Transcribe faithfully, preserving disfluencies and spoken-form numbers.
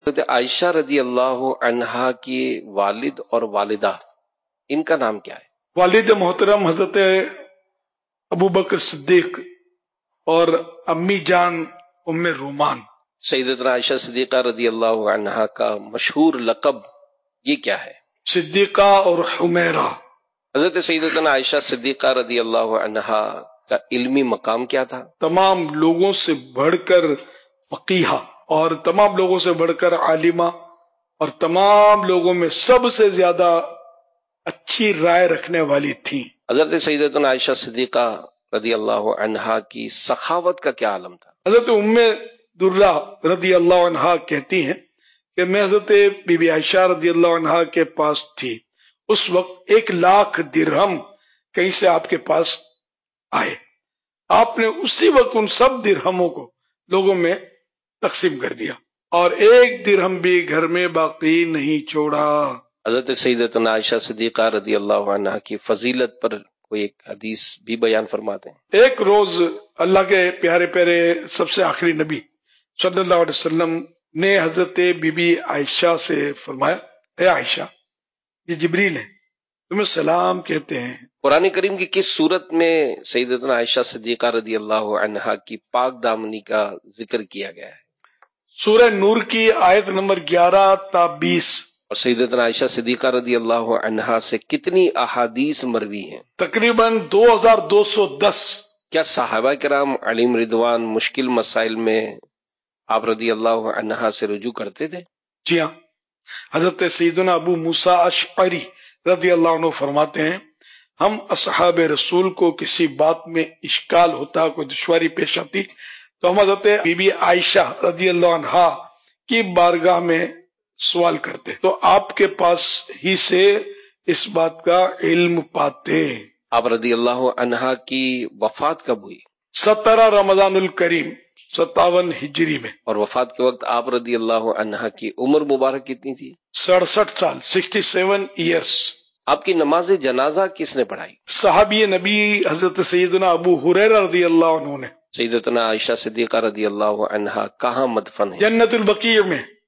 حضرت عائشہ رضی اللہ عنہا کی والد اور والدہ، ان کا نام کیا ہے؟ والد محترم حضرت ابو بکر صدیق اور امی جان ام رومان۔ سیدتنا عائشہ صدیقہ رضی اللہ عنہا کا مشہور لقب یہ کیا ہے؟ صدیقہ اور حمیرہ۔ حضرت سیدتنا عائشہ صدیقہ رضی اللہ عنہا کا علمی مقام کیا تھا؟ تمام لوگوں سے بڑھ کر فقیہہ اور تمام لوگوں سے بڑھ کر عالمہ اور تمام لوگوں میں سب سے زیادہ اچھی رائے رکھنے والی تھی۔ حضرت سیدتنا عائشہ صدیقہ رضی اللہ عنہا کی سخاوت کا کیا عالم تھا؟ حضرت ام درہ رضی اللہ عنہا کہتی ہیں کہ میں حضرت بی بی عائشہ رضی اللہ عنہا کے پاس تھی، اس وقت ایک لاکھ درہم کہیں سے آپ کے پاس آئے، آپ نے اسی وقت ان سب درہموں کو لوگوں میں تقسیم کر دیا اور ایک درہم بھی گھر میں باقی نہیں چھوڑا۔ حضرت سیدتنا عائشہ صدیقہ رضی اللہ عنہا کی فضیلت پر کوئی ایک حدیث بھی بیان فرماتے ہیں۔ ایک روز اللہ کے پیارے پیارے سب سے آخری نبی صلی اللہ علیہ وسلم نے حضرت بی بی عائشہ سے فرمایا، اے عائشہ، یہ جبریل ہے، تمہیں سلام کہتے ہیں۔ قرآن کریم کی کس صورت میں سیدتنا عائشہ صدیقہ رضی اللہ عنہا کی پاک دامنی کا ذکر کیا گیا ہے؟ سورہ نور کی آیت نمبر گیارہ تا بیس۔ اور سیدتنا عائشہ صدیقہ رضی اللہ عنہا سے کتنی احادیث مروی ہیں؟ تقریباً دو ہزار دو سو دس۔ کیا صحابہ کرام علیہم رضوان مشکل مسائل میں آپ رضی اللہ عنہا سے رجوع کرتے تھے؟ جی ہاں، حضرت سیدنا ابو موسیٰ اشعری رضی اللہ عنہ فرماتے ہیں، ہم اصحاب رسول کو کسی بات میں اشکال ہوتا، کوئی دشواری پیش آتی تو ہم حضرت بی بی عائشہ رضی اللہ عنہا کی بارگاہ میں سوال کرتے تو آپ کے پاس ہی سے اس بات کا علم پاتے۔ آپ رضی اللہ عنہا کی وفات کب ہوئی؟ سترہ رمضان الکریم ستاون ہجری میں۔ اور وفات کے وقت آپ رضی اللہ عنہا کی عمر مبارک کتنی تھی؟ سڑسٹھ سال، سکسٹی سیون ایئرس۔ آپ کی نماز جنازہ کس نے پڑھائی؟ صحابی نبی حضرت سیدنا ابو ہریرہ رضی اللہ عنہ نے۔ سیدتنا عائشہ صدیقہ رضی اللہ عنہا کہاں مدفن ہے؟ جنت البقیع میں۔